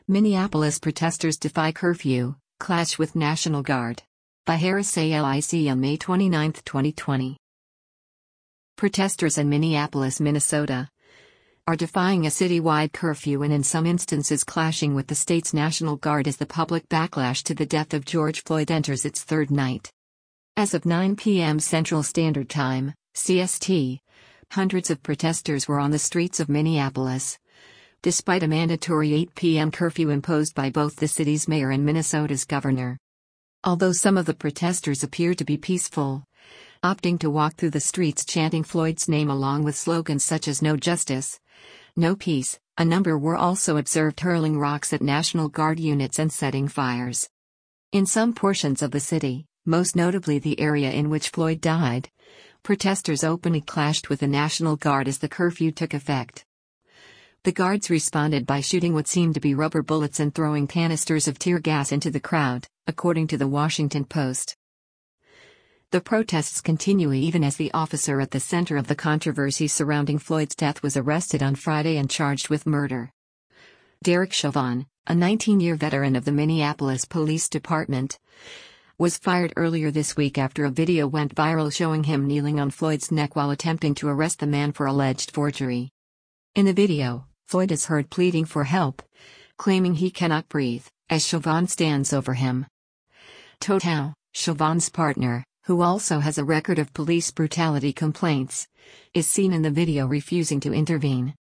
Minneapolis protesters defy curfew, clash with National Guard. By Harris Alic on May 29, 2020. Protesters in Minneapolis, Minnesota, are defying a citywide curfew and in some instances clashing with the state's National Guard as the public backlash to the death of George Floyd enters its third night. As of 9 p.m. Central Standard Time, CST, hundreds of protesters were on the streets of Minneapolis, despite a mandatory 8 p.m. curfew imposed by both the city's mayor and Minnesota's governor. Although some of the protesters appeared to be peaceful, opting to walk through the streets chanting Floyd's name along with slogans such as "No Justice, No Peace," a number were also observed hurling rocks at National Guard units and setting fires. In some portions of the city, most notably the area in which Floyd died, protesters openly clashed with the National Guard as the curfew took effect. The guards responded by shooting what seemed to be rubber bullets and throwing canisters of tear gas into the crowd, according to the Washington Post. The protests continue even as the officer at the center of the controversy surrounding Floyd's death was arrested on Friday and charged with murder. Derek Chauvin, a 19-year veteran of the Minneapolis Police Department, was fired earlier this week after a video went viral showing him kneeling on Floyd's neck while attempting to arrest the man for alleged forgery. In the video, Floyd is heard pleading for help, claiming he cannot breathe, as Chauvin stands over him. Todd Howe, Chauvin's partner, who also has a record of police brutality complaints, is seen in the video refusing to intervene.